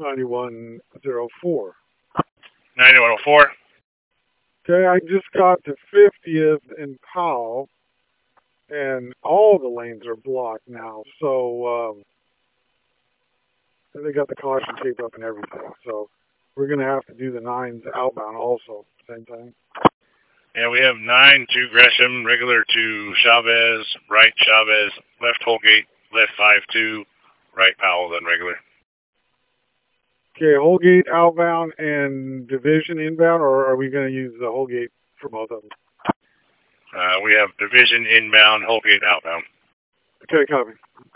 9104. 9104. Okay, I just got to 50th and Powell, and all the lanes are blocked now. So they got the caution tape up and everything. So we're going to have to do the 9s outbound also, same time. Yeah, we have 9 to Gresham, regular to Chavez, right Chavez, left Holgate, left 5-2, right Powell, then regular. Okay, Holgate outbound and Division inbound, or are we going to use the Holgate for both of them? We have Division inbound, Holgate outbound. Okay, copy.